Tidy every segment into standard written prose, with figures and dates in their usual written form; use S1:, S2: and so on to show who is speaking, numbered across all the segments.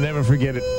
S1: never forget it.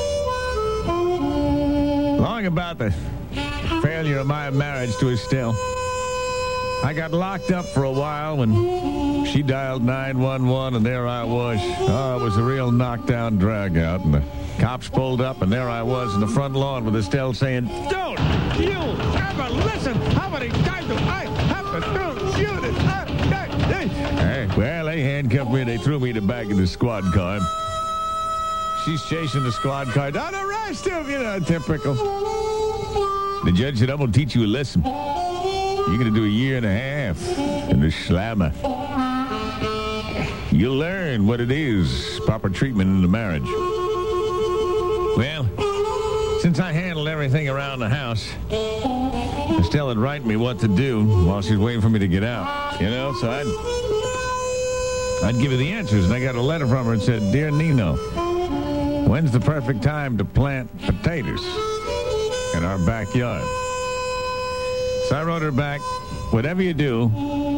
S1: Long about the failure of my marriage to Estelle. I got locked up for a while when she dialed 911, and there I was. Oh, it was a real knockdown drag out, and the cops pulled up, and there I was in the front lawn with Estelle saying, "Don't you ever listen! How many times do I have to do you this?" Hey, well, they handcuffed me and they threw me in the back of the squad car. She's chasing the squad car. Don't arrest him, typical. The judge said, "I'm going to teach you a lesson. You're going to do a year and a half in the slammer. You'll learn what it is, proper treatment in the marriage." Well, since I handled everything around the house, Estelle would write me what to do while she's waiting for me to get out. So I'd give her the answers, and I got a letter from her that said, "Dear Nino, when's the perfect time to plant potatoes in our backyard?" So I wrote her back, "Whatever you do,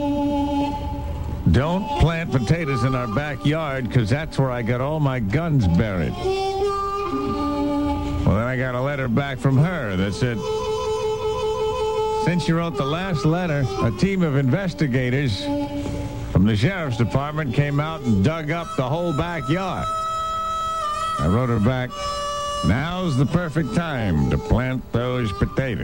S1: don't plant potatoes in our backyard, because that's where I got all my guns buried." Well, then I got a letter back from her that said, "Since you wrote the last letter, a team of investigators from the sheriff's department came out and dug up the whole backyard." I wrote her back, "Now's the perfect time to plant those potatoes."